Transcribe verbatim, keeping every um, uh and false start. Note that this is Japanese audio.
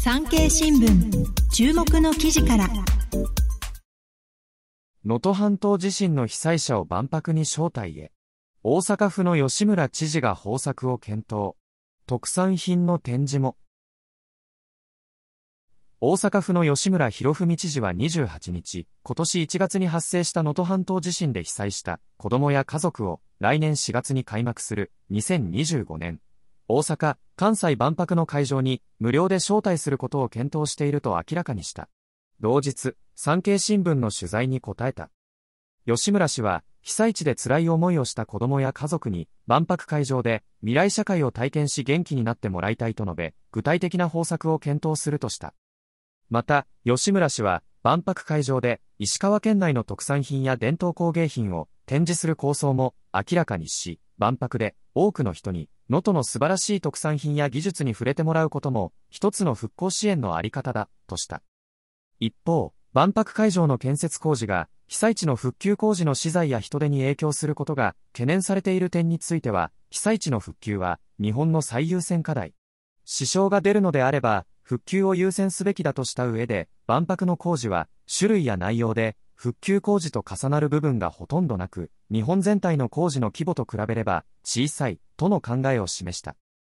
産経新聞注目の記事から。 能登半島地震の被災者を万博に招待へ。大阪府の吉村知事が方策を検討。特産品の展示も。大阪府の吉村洋文知事はにじゅうはちにち、今年いちがつに発生した能登半島地震で被災した子どもや家族を来年しがつに開幕するにせんにじゅうごねん大阪・関西万博の会場に無料で招待することを検討していると明らかにした。同日、産経新聞の取材に答えた。吉村氏は、被災地で辛い思いをした子どもや家族に万博会場で未来社会を体験し元気になってもらいたいと述べ、具体的な方策を検討するとした。また、吉村氏は、万博会場で石川県内の特産品や伝統工芸品を展示する構想も明らかにし、万博で多くの人に能登の素晴らしい特産品や技術に触れてもらうことも一つの復興支援のあり方だ、とした。一方、万博会場の建設工事が被災地の復旧工事の資材や人手に影響することが懸念されている点については、被災地の復旧は日本の最優先課題。支障が出るのであれば、復旧を優先すべきだとした上で、万博の工事は種類や内容で復旧工事と重なる部分がほとんどなく、日本全体の工事の規模と比べれば小さいとの考えを示した。